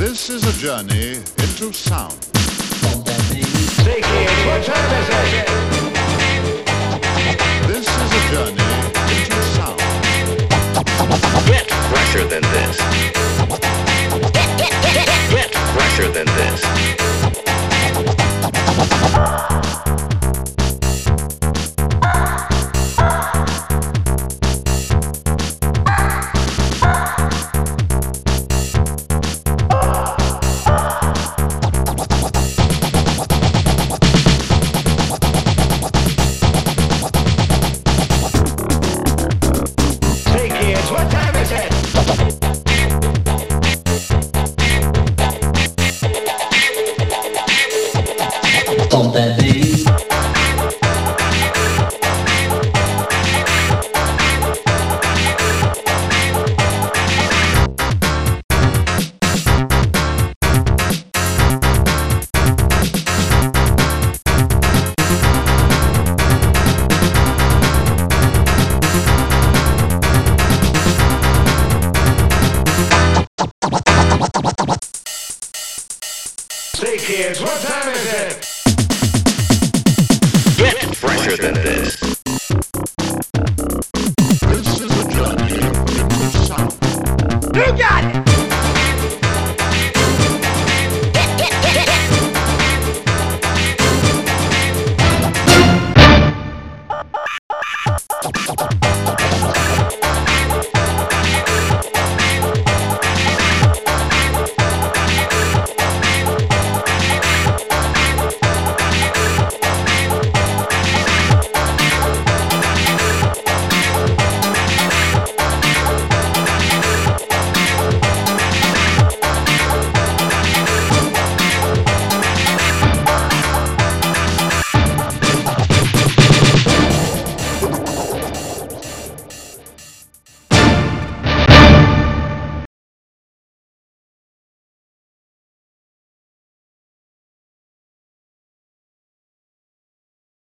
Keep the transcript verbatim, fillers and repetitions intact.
This is a journey into sound. Say kids, what time is it? This is a journey into sound. Get fresher than this. Get, get, get, get, get fresher than this. What time is it? Bump that bass. Say kids, what time is it? Get fresher than this. This is a journey into sound. You got it!